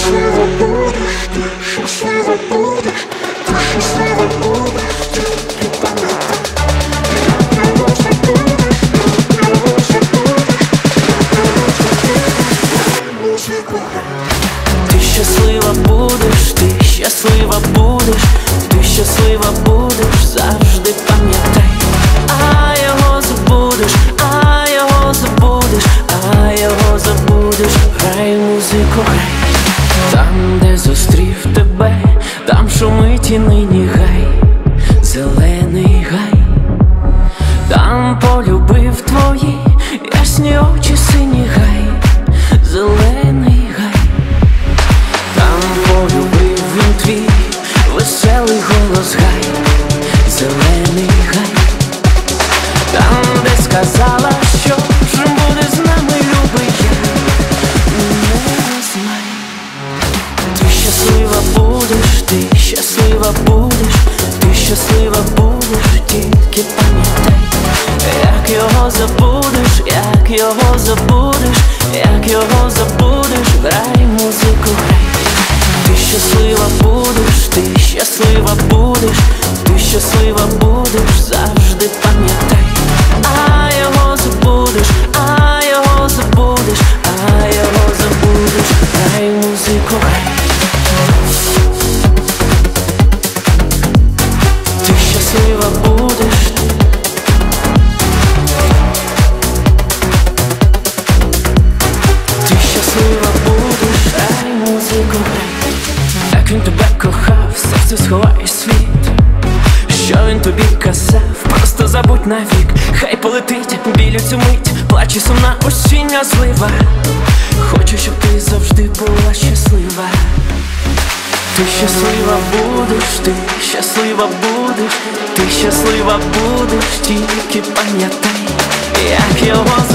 щаслива будеш, ти щаслива будеш, ти щаслива будеш, тільки пам'ятай. Ти щаслива будеш, ти щаслива будеш, ти щаслива будеш, завжди пам'ятай. А його забудеш, а його забудеш, а його забудеш. Грай музику, грай. Там, де зустрів тебе, там шумить і нині гай, зелений гай. Там полюбив твої ясні очі, сині гай, зелений гай. Там полюбив він твій веселий голос гай, зелений гай. Там, де сказала, що ж буде з нами, любий я, не знай. Ти щаслива будеш, ти щаслива будеш, ти щаслива будеш, тільки пам'ятай. Як його забудеш, як його забудеш, як його забудеш, грай музику, грай. Ти щаслива будеш, ти щаслива будеш, ти щаслива будеш, завжди пам'ятай. А його забудеш, а його забудеш, а його забудеш, грай музику, грай. Ти щаслива будеш, ти щаслива будеш, грай музику, грай. Як він тебе кохав, серце сховає світ. Що він тобі казав, просто забудь навік. Хай полетить біль у цю мить, плаче сумна осіння злива. Хочу, щоб ти завжди була щаслива. Ти щаслива будеш, ти щаслива будеш, ти щаслива будеш, тільки пам'ятай, як його